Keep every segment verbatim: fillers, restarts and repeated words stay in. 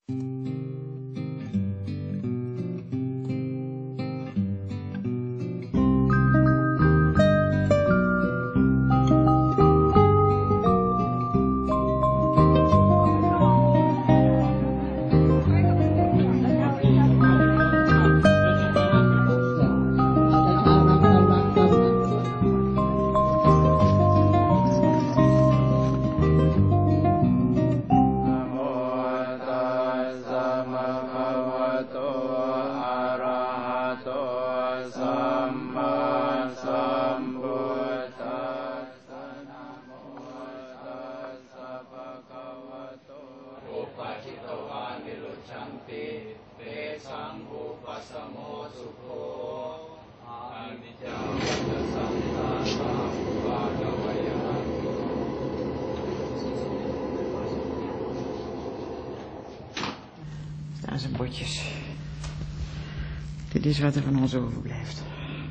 Dat zijn botjes. Dit is wat er van ons overblijft.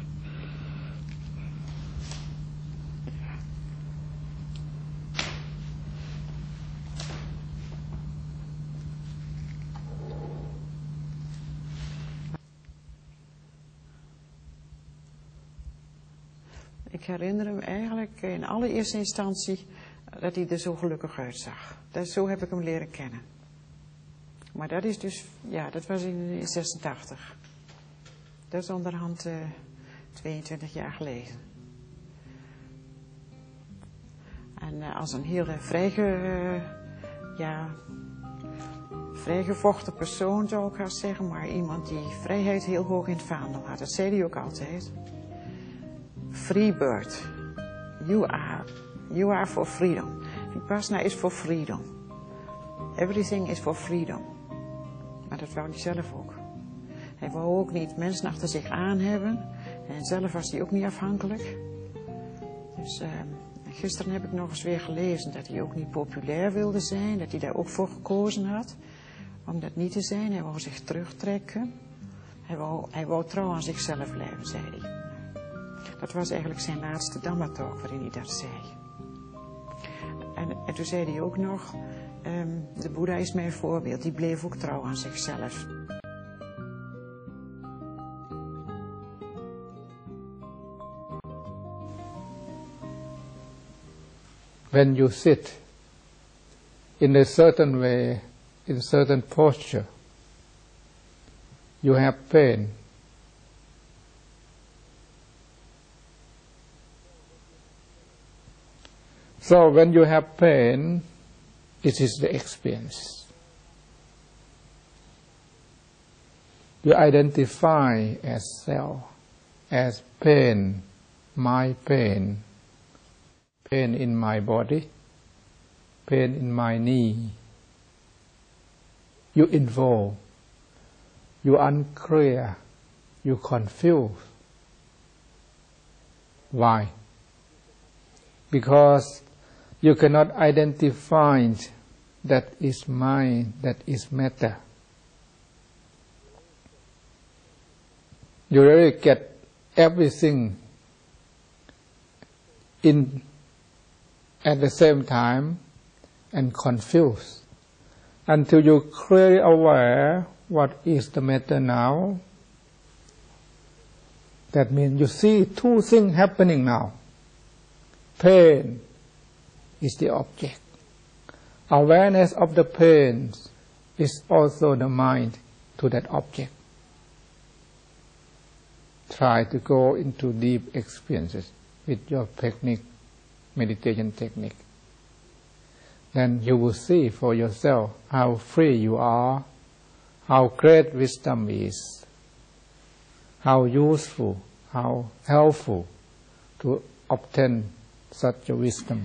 Ik herinner hem eigenlijk in allereerste instantie dat hij er zo gelukkig uitzag. Dat, zo heb ik hem leren kennen. Maar dat is dus, ja, dat was in zesentachtig. Dat is onderhand uh, tweeëntwintig jaar geleden. En uh, als een hele vrije, uh, ja, vrijgevochten persoon zou ik haast zeggen, maar iemand die vrijheid heel hoog in het vaandel had. Dat zei hij ook altijd. Free bird. You are, you are for freedom. Vipassana is for freedom. Everything is for freedom. Maar dat wou hij zelf ook. Hij wou ook niet mensen achter zich aan hebben. En zelf was hij ook niet afhankelijk. Dus uh, gisteren heb ik nog eens weer gelezen dat hij ook niet populair wilde zijn. Dat hij daar ook voor gekozen had. Om dat niet te zijn. Hij wou zich terugtrekken. Hij wou, hij wou trouw aan zichzelf blijven, zei hij. Dat was eigenlijk zijn laatste Dhamma-talk waarin hij dat zei. En, en toen zei hij ook nog, um, de Boeddha is mijn voorbeeld, die bleef ook trouw aan zichzelf. When you sit in a certain way, in a certain posture, you have pain. So when you have pain, it is the experience. You identify as self, as pain, my pain, pain in my body, pain in my knee. You involve, you unclear, you confuse. Why? Because you cannot identify that is mind, that is matter. You really get everything in at the same time and confused until you clearly aware what is the matter now. That means you see two things happening now. Pain is the object. Awareness of the pain is also the mind to that object. Try to go into deep experiences with your technique, meditation technique. Then you will see for yourself how free you are, how great wisdom is, how useful, how helpful to obtain such a wisdom.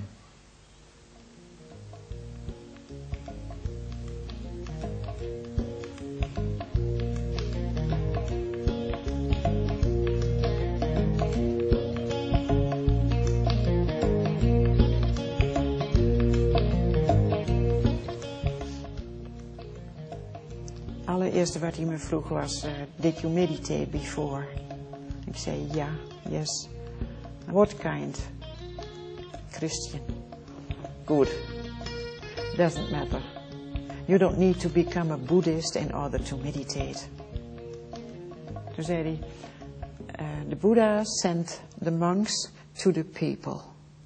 Allereerste wat hij me vroeg was, uh, did you meditate before? Ik zei ja, yes. What kind? Christian. Good. Doesn't matter. You don't need to become a Buddhist in order to meditate. Toen zei hij, uh, the Buddha sent the monks to the people.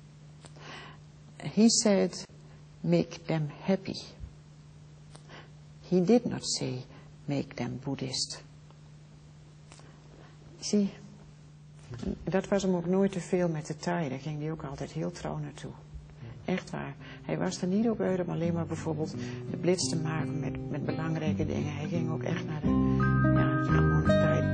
He said, make them happy. He did not say, make them Buddhist. Zie, dat was hem ook nooit te veel met de Thai. Daar ging hij ook altijd heel trouw naartoe. Echt waar. Hij was er niet op uit om alleen maar bijvoorbeeld de blitz te maken met, met belangrijke dingen. Hij ging ook echt naar de, ja, de gewone Thai.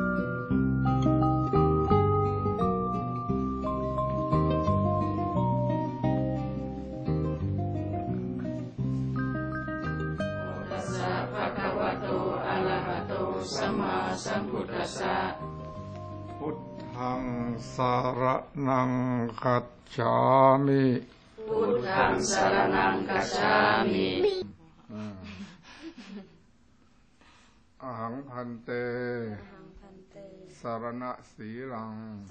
Buddhang saranang gacchami. Buddhang saranang gacchami. Ahang phante. Sarana silang.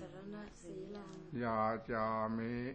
Yajami.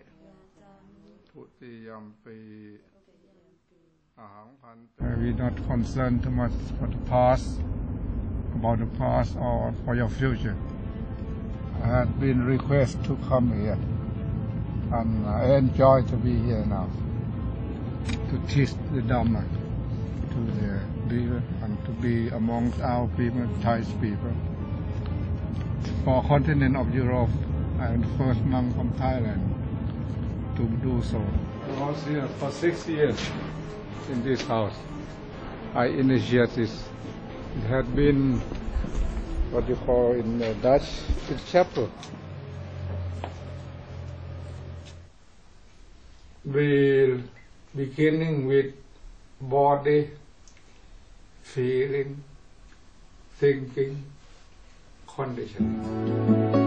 Tutiyampi. Ahang phante. We're not concerned too much for the past, about the past or for your future. I had been requested to come here, and I enjoy to be here now, to teach the Dhamma to the people and to be amongst our people, Thai people. For continent of Europe, I am the first monk from Thailand to do so. I was here for six years in this house. I initiated this. It had been what you call in uh, Dutch, the chapel. We're beginning with body, feeling, thinking, conditioning.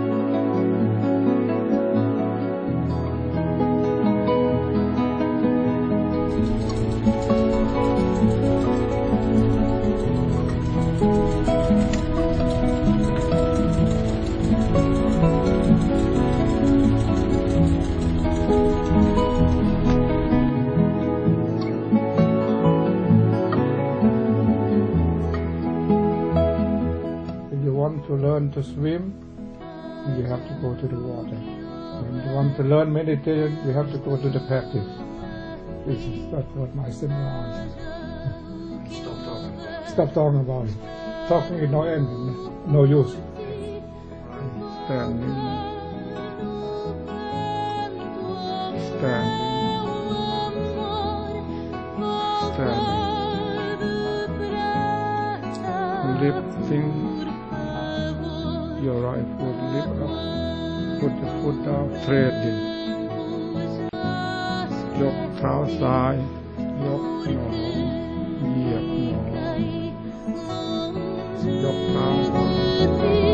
To learn to swim, you have to go to the water. When you want to learn meditation, you have to go to the practice. This is that's what my seminar answer. Stop talking about it. Stop talking about it. Talking is no end, no use. Standing, standing, standing, lifting. Your right foot lift up, put the foot down, treading. ยกเท้าซ้ายยกหนอเหยียบหนอยกเท้าขวา